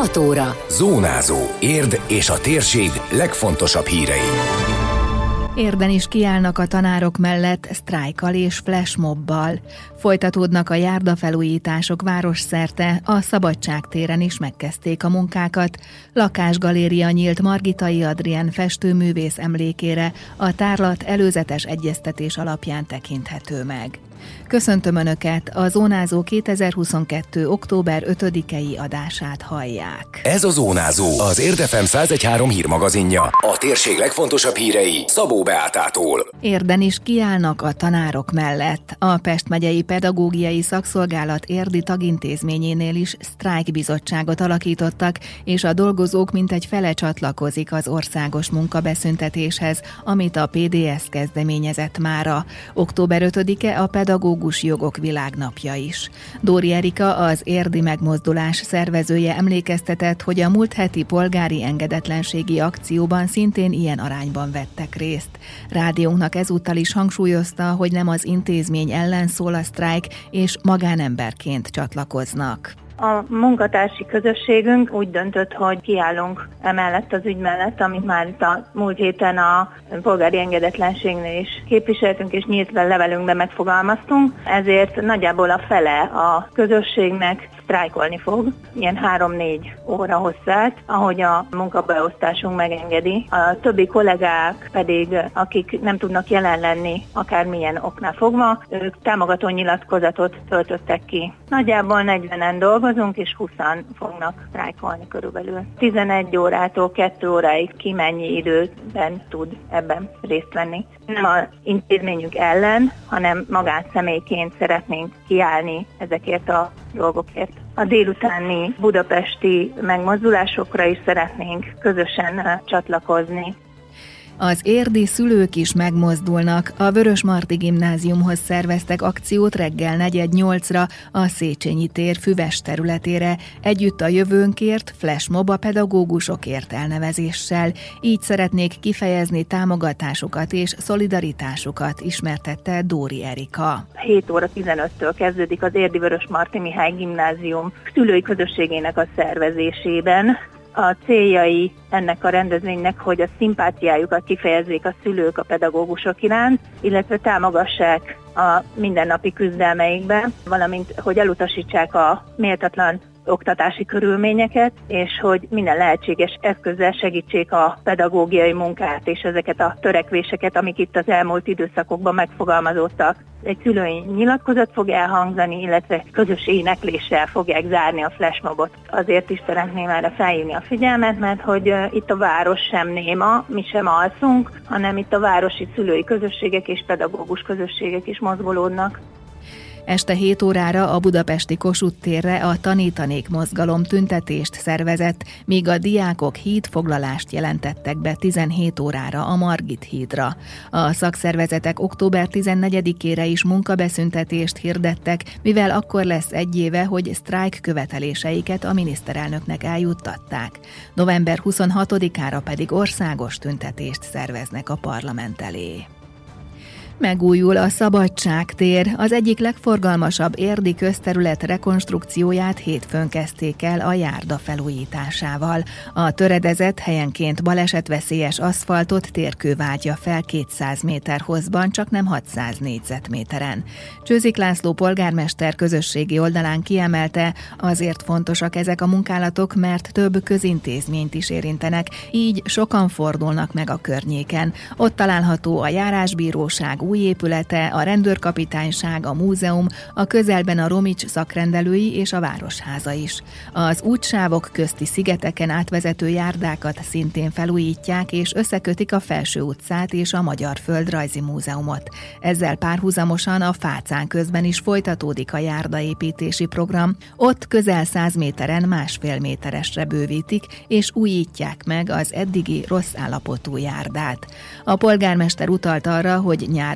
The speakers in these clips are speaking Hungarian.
6 óra. Zónázó. Érd és a térség legfontosabb hírei. Érden is kiállnak a tanárok mellett sztrájkkal és flashmobbal. Folytatódnak a járdafelújítások városszerte, a Szabadság téren is megkezdték a munkákat. Lakásgaléria nyílt Margitai Adrien festőművész emlékére, a tárlat előzetes egyeztetés alapján tekinthető meg. Köszöntöm Önöket, a Zónázó 2022. október 5-i adását hallják. Ez a Zónázó, az Érd FM 101.3 hírmagazinja. A térség legfontosabb hírei Szabó Beátától. Érden is kiállnak a tanárok mellett. A Pest megyei pedagógiai szakszolgálat érdi tagintézményénél is sztrájkbizottságot alakítottak, és a dolgozók mintegy fele csatlakozik az országos munkabeszüntetéshez, amit a PDS kezdeményezett mára. Október 5-e a pedagógus jogok világnapja is. Dóri Erika, az érdi megmozdulás szervezője emlékeztetett, hogy a múlt heti polgári engedetlenségi akcióban szintén ilyen arányban vettek részt. Rádiónknak ezúttal is hangsúlyozta, hogy nem az intézmény ellen szól a sztrájk, és magánemberként csatlakoznak. A munkatársi közösségünk úgy döntött, hogy kiállunk emellett az ügy mellett, amit már itt a múlt héten a polgári engedetlenségnél is képviseltünk, és nyílt levelünkben megfogalmaztunk. Ezért nagyjából a fele a közösségnek sztrájkolni fog, ilyen 3-4 óra hosszát, ahogy a munkabeosztásunk megengedi. A többi kollégák pedig, akik nem tudnak jelen lenni, akármilyen oknál fogva, ők támogató nyilatkozatot töltöttek ki. Nagyjából 40-en dolgozunk, és 20-an fognak sztrájkolni körülbelül. 11 órától 2 óráig ki mennyi időben tud ebben részt venni. Nem az intézményünk ellen, hanem magánszemélyként szeretnénk kiállni ezekért a dolgokért. A délutáni budapesti megmozdulásokra is szeretnénk közösen csatlakozni. Az érdi szülők is megmozdulnak. A Vörösmarty Gimnáziumhoz szerveztek akciót reggel 7:40-ra a Széchenyi tér füves területére, együtt a jövőnkért, flashmob a pedagógusokért elnevezéssel. Így szeretnék kifejezni támogatásukat és szolidaritásukat, ismertette Dóri Erika. 7 óra 15-től kezdődik az érdi Vörösmarty Mihály Gimnázium szülői közösségének a szervezésében. A céljai ennek a rendezvénynek, hogy a szimpátiájukat kifejezzék a szülők a pedagógusok iránt, illetve támogassák a mindennapi küzdelmeikben, valamint hogy elutasítsák a méltatlan oktatási körülményeket, és hogy minden lehetséges eszközzel segítsék a pedagógiai munkát és ezeket a törekvéseket, amik itt az elmúlt időszakokban megfogalmazódtak. Egy szülői nyilatkozat fog elhangzani, illetve közös énekléssel fogják zárni a flashmobot. Azért is szeretném erre felhívni a figyelmet, mert hogy itt a város sem néma, mi sem alszunk, hanem itt a városi szülői közösségek és pedagógus közösségek is mozgolódnak. Este 7 órára a budapesti Kossuth térre a Tanítanék mozgalom tüntetést szervezett, míg a diákok hídfoglalást jelentettek be 17 órára a Margit hídra. A szakszervezetek október 14-ére is munkabeszüntetést hirdettek, mivel akkor lesz 1 éve, hogy sztrájk követeléseiket a miniszterelnöknek eljuttatták. November 26-ára pedig országos tüntetést szerveznek a parlament elé. Megújul a Szabadság tér, az egyik legforgalmasabb érdi közterület rekonstrukcióját hétfőn kezdték el a járda felújításával. A töredezett, helyenként balesetveszélyes aszfaltot térkő váltja fel 200 méter hosszban, csak nem 600 négyzetméteren. Csőzik László polgármester közösségi oldalán kiemelte, azért fontosak ezek a munkálatok, mert több közintézményt is érintenek, így sokan fordulnak meg a környéken. Ott található a járásbíróság új épülete, a rendőrkapitányság, a múzeum, a közelben a Romics szakrendelői és a Városháza is. Az útsávok közti szigeteken átvezető járdákat szintén felújítják és összekötik a Felső utcát és a Magyar Földrajzi Múzeumot. Ezzel párhuzamosan a Fácán közben is folytatódik a járdaépítési program. Ott közel 100 méteren 1,5 méteresre bővítik és újítják meg az eddigi rossz állapotú járdát. A polgármester utalt arra, hogy nyáron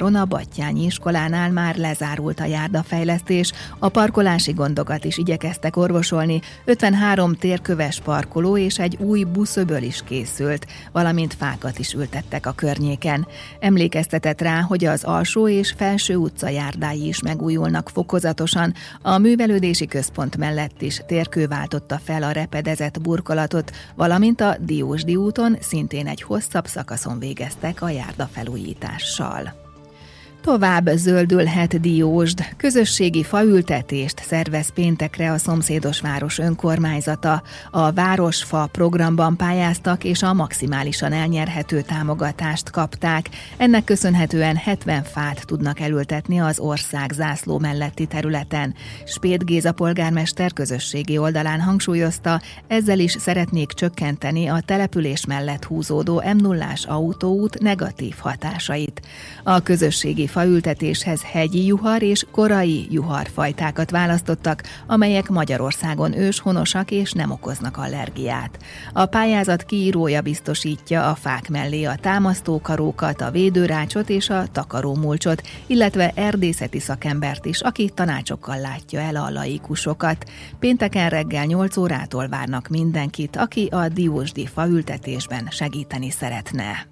nyáron a Battyányi iskolánál már lezárult a járdafejlesztés, a parkolási gondokat is igyekeztek orvosolni, 53 térköves parkoló és egy új buszöböl is készült, valamint fákat is ültettek a környéken. Emlékeztetett rá, hogy az Alsó és Felső utca járdái is megújulnak fokozatosan, a művelődési központ mellett is térkő váltotta fel a repedezett burkolatot, valamint a Diósdi úton szintén egy hosszabb szakaszon végeztek a járdafelújítással. Tovább zöldülhet Diósd. Közösségi faültetést szervez péntekre a szomszédos város önkormányzata. A Városfa programban pályáztak, és a maximálisan elnyerhető támogatást kapták. Ennek köszönhetően 70 fát tudnak elültetni az ország zászló melletti területen. Spéd Géza polgármester közösségi oldalán hangsúlyozta, ezzel is szeretnék csökkenteni a település mellett húzódó M0-ás autóút negatív hatásait. A közösségi faültetéshez hegyi juhar és korai juharfajtákat választottak, amelyek Magyarországon őshonosak és nem okoznak allergiát. A pályázat kiírója biztosítja a fák mellé a támasztókarókat, a védőrácsot és a takarómulcsot, illetve erdészeti szakembert is, aki tanácsokkal látja el a laikusokat. Pénteken reggel 8 órától várnak mindenkit, aki a diósdi faültetésben segíteni szeretne.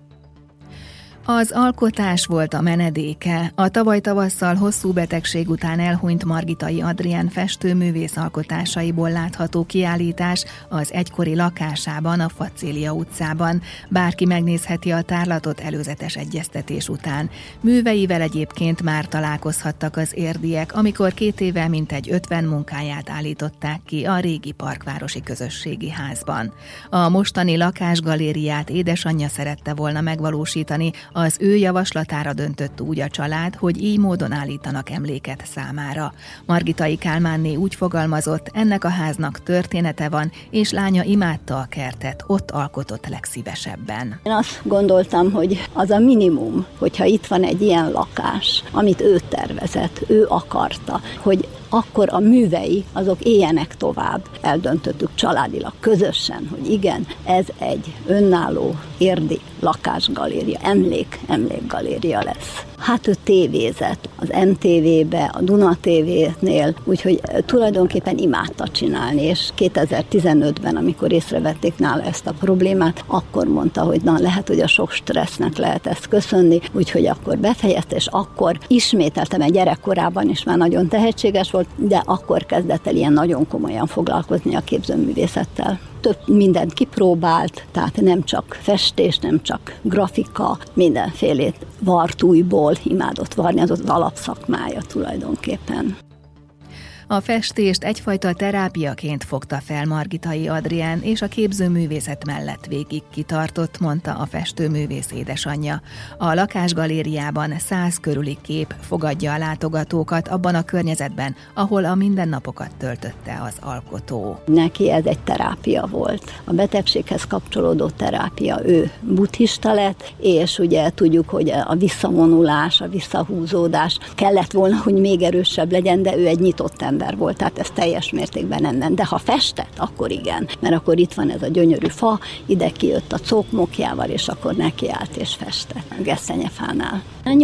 Az alkotás volt a menedéke. A tavaly tavasszal hosszú betegség után elhunyt Margitai Adrián festőművész alkotásaiból látható kiállítás az egykori lakásában, a Facélia utcában. Bárki megnézheti a tárlatot előzetes egyeztetés után. Műveivel egyébként már találkozhattak az érdiek, amikor 2 éve mintegy 50 munkáját állították ki a régi Parkvárosi Közösségi Házban. A mostani lakásgalériát édesanyja szerette volna megvalósítani, az ő javaslatára döntött úgy a család, hogy így módon állítanak emléket számára. Margitai Kálmánné úgy fogalmazott, ennek a háznak története van, és lánya imádta a kertet, ott alkotott legszívesebben. Én azt gondoltam, hogy az a minimum, hogyha itt van egy ilyen lakás, amit ő tervezett, ő akarta, hogy akkor a művei azok éljenek tovább. Eldöntöttük családilag, közösen, hogy igen, ez egy önálló érdi lakásgaléria, emlékgaléria lesz. Hát ő tévézett az MTV-be, a Duna TV-nél, úgyhogy tulajdonképpen imádta csinálni, és 2015-ben, amikor észrevették nála ezt a problémát, akkor mondta, hogy na, lehet, hogy a sok stressznek lehet ezt köszönni, úgyhogy akkor befejezte, és akkor ismételtem, egy gyerekkorában is már nagyon tehetséges volt, de akkor kezdett el ilyen nagyon komolyan foglalkozni a képzőművészettel. Több mindent kipróbált, tehát nem csak festés, nem csak grafika, mindenfélét vart újból, imádott varni, az az alapszakmája tulajdonképpen. A festést egyfajta terápiaként fogta fel Margitai Adrián, és a képzőművészet mellett végig kitartott, mondta a festőművész édesanyja. A lakásgalériában 100 körüli kép fogadja a látogatókat abban a környezetben, ahol a mindennapokat töltötte az alkotó. Neki ez egy terápia volt. A betegséghez kapcsolódó terápia. Ő buddhista lett, és ugye tudjuk, hogy a visszavonulás, a visszahúzódás kellett volna, hogy még erősebb legyen, de ő egy nyitott ember volt, tehát ez teljes mértékben nem. De ha festett, akkor igen, mert akkor itt van ez a gyönyörű fa, ide kijött a cókmokjával, és akkor nekiállt és festett a gesztenyefánál.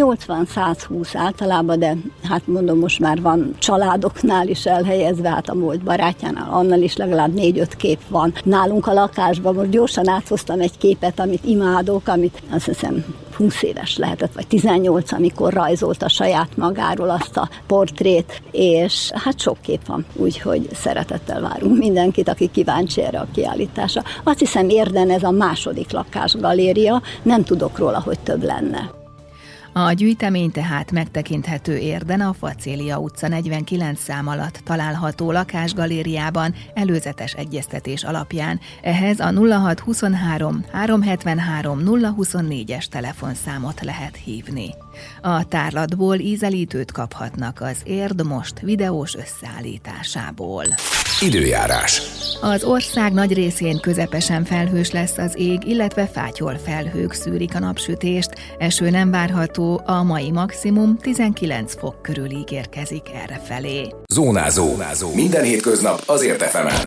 80-120 általában, de hát mondom, most már van családoknál is elhelyezve, hát a múlt barátjánál, annál is legalább 4-5 kép van. Nálunk a lakásban most gyorsan áthoztam egy képet, amit imádok, amit azt hiszem 20 éves lehetett, vagy 18, amikor rajzolta saját magáról azt a portrét, és hát sok kép van, úgyhogy szeretettel várunk mindenkit, aki kíváncsi erre a kiállításra. Azt hiszem Érden ez a második lakásgaléria, nem tudok róla, hogy több lenne. A gyűjtemény tehát megtekinthető Érden a Facélia utca 49 szám alatt található lakásgalériában előzetes egyeztetés alapján. Ehhez a 0623 373 024-es telefonszámot lehet hívni. A tárlatból ízelítőt kaphatnak az Érd Most videós összeállításából. Időjárás. Az ország nagy részén közepesen felhős lesz az ég, illetve fátyol felhők szűrik a napsütést. Eső nem várható, a mai maximum 19 fok körül ígérkezik errefelé. Zónázó. Minden hétköznap az Érd FM-en.